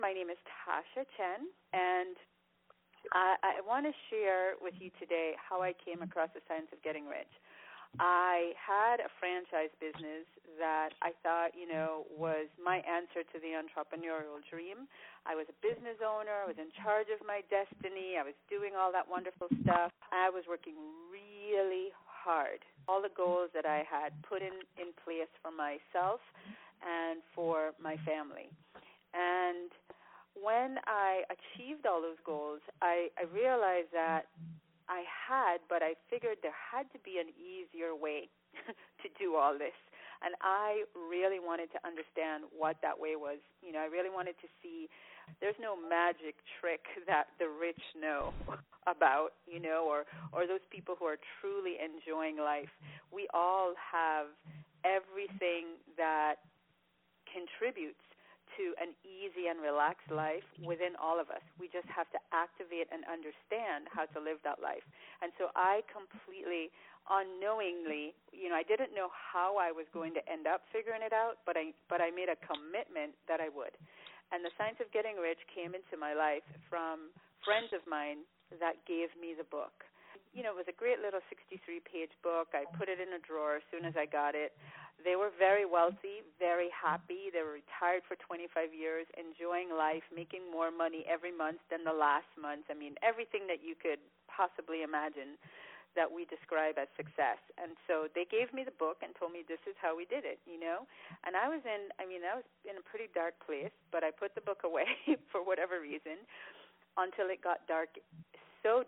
My name is Tasha Chen, and I want to share with you today how I came across the science of getting rich. I had a franchise business that I thought, was my answer to the entrepreneurial dream. I was a business owner. I was in charge of my destiny. I was doing all that wonderful stuff. I was working really hard. All the goals that I had put in place for myself and for my family. And when I achieved all those goals, I realized that but I figured there had to be an easier way to do all this. And I really wanted to understand what that way was. I really wanted to see there's no magic trick that the rich know about, or those people who are truly enjoying life. We all have everything that contributes to an easy and relaxed life within all of us. We just have to activate and understand how to live that life. And so I completely, unknowingly, I didn't know how I was going to end up figuring it out, but I made a commitment that I would. And the Science of Getting Rich came into my life from friends of mine that gave me the book. It was a great little 63-page book. I put it in a drawer as soon as I got it. They were very wealthy, very happy. They were retired for 25 years, enjoying life, making more money every month than the last month. I mean, everything that you could possibly imagine that we describe as success. And so they gave me the book and told me this is how we did it, And I was in a pretty dark place, but I put the book away for whatever reason until it got dark, so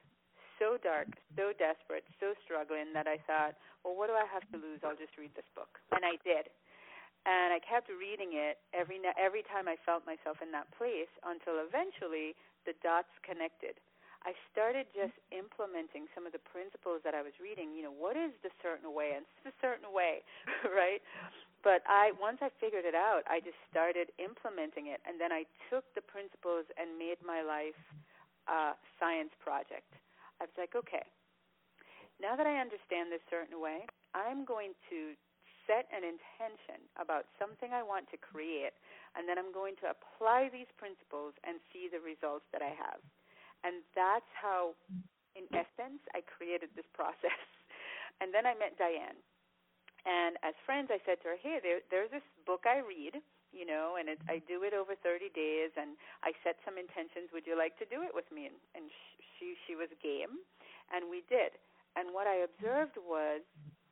desperate, so struggling that I thought, well, what do I have to lose? I'll just read this book. And I did. And I kept reading it every time I felt myself in that place until eventually the dots connected. I started just implementing some of the principles that I was reading. What is the certain way? And it's the certain way, right? But once I figured it out, I just started implementing it. And then I took the principles and made my life a science project. I was like, okay, now that I understand this certain way, I'm going to set an intention about something I want to create, and then I'm going to apply these principles and see the results that I have. And that's how, in essence, I created this process. And then I met Diane. And as friends, I said to her, hey, there's this book I read, and I do it over 30 days, and I set some intentions. Would you like to do it with me? And she was game, and we did. And what I observed was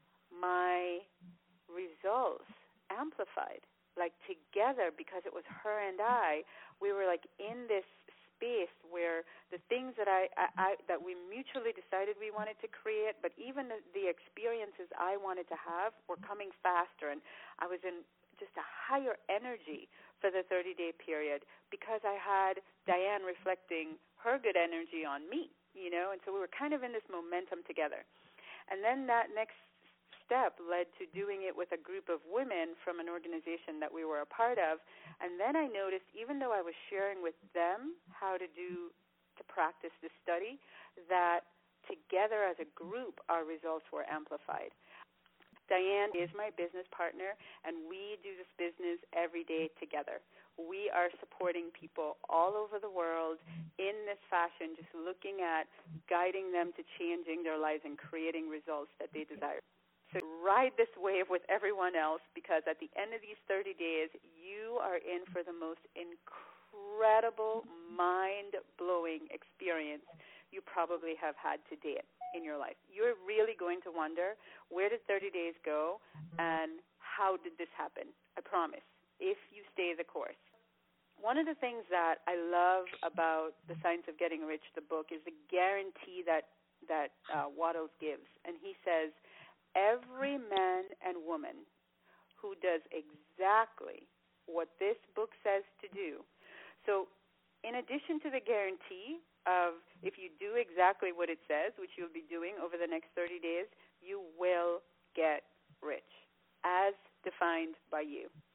my results amplified, like together, because it was her and I. We were like in this space where the things that that we mutually decided we wanted to create, but even the experiences I wanted to have were coming faster, and I was in just a higher energy for the 30-day period because I had Diane reflecting her good energy on me, and so we were kind of in this momentum together. And then that next step led to doing it with a group of women from an organization that we were a part of, and then I noticed, even though I was sharing with them how to practice this study, that together as a group our results were amplified. Diane is my business partner, and we do this business every day together. We are supporting people all over the world in this fashion, just looking at guiding them to changing their lives and creating results that they desire. So ride this wave with everyone else, because at the end of these 30 days, you are in for the most incredible, mind-blowing experience you probably have had to date in your life. You're really going to wonder, where did 30 days go and how did this happen? I promise, if you stay the course. One of the things that I love about The Science of Getting Rich, the book, is the guarantee that Wattles gives. And he says, every man and woman who does exactly what this book says to do. So in addition to the guarantee of if you do exactly what it says, which you'll be doing over the next 30 days, you will get rich, as defined by you.